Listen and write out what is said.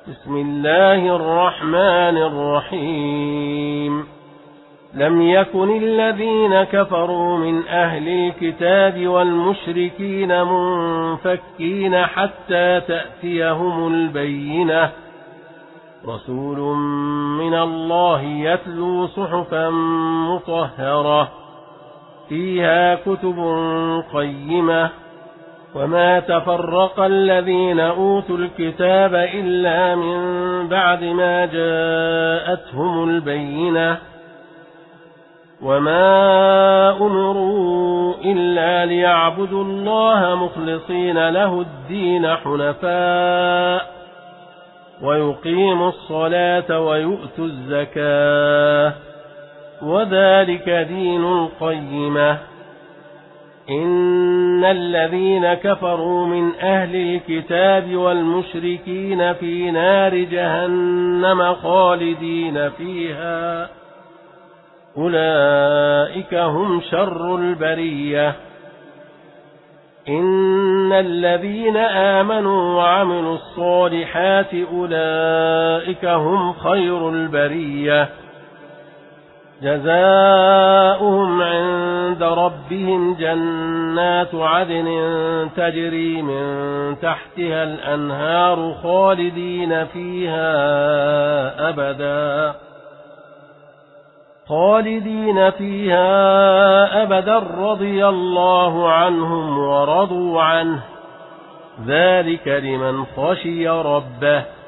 بسم الله الرحمن الرحيم. لم يكن الذين كفروا من أهل الكتاب والمشركين منفكين حتى تأتيهم البينة، رسول من الله يتلو صحفا مطهرة فيها كتب قيمة. وما تفرق الذين أوتوا الكتاب إلا من بعد ما جاءتهم البينة، وما أمروا إلا ليعبدوا الله مخلصين له الدين حنفاء ويقيموا الصلاة ويؤتوا الزكاة، وذلك دين القيمة. إن الذين كفروا من أهل الكتاب والمشركين في نار جهنم خالدين فيها، أولئك هم شر البرية. إن الذين آمنوا وعملوا الصالحات أولئك هم خير البرية، جزاؤهم عند ربهم جنات عدن تجري من تحتها الأنهار خالدين فيها أبدا رضي الله عنهم ورضوا عنه، ذلك لمن خشي ربه.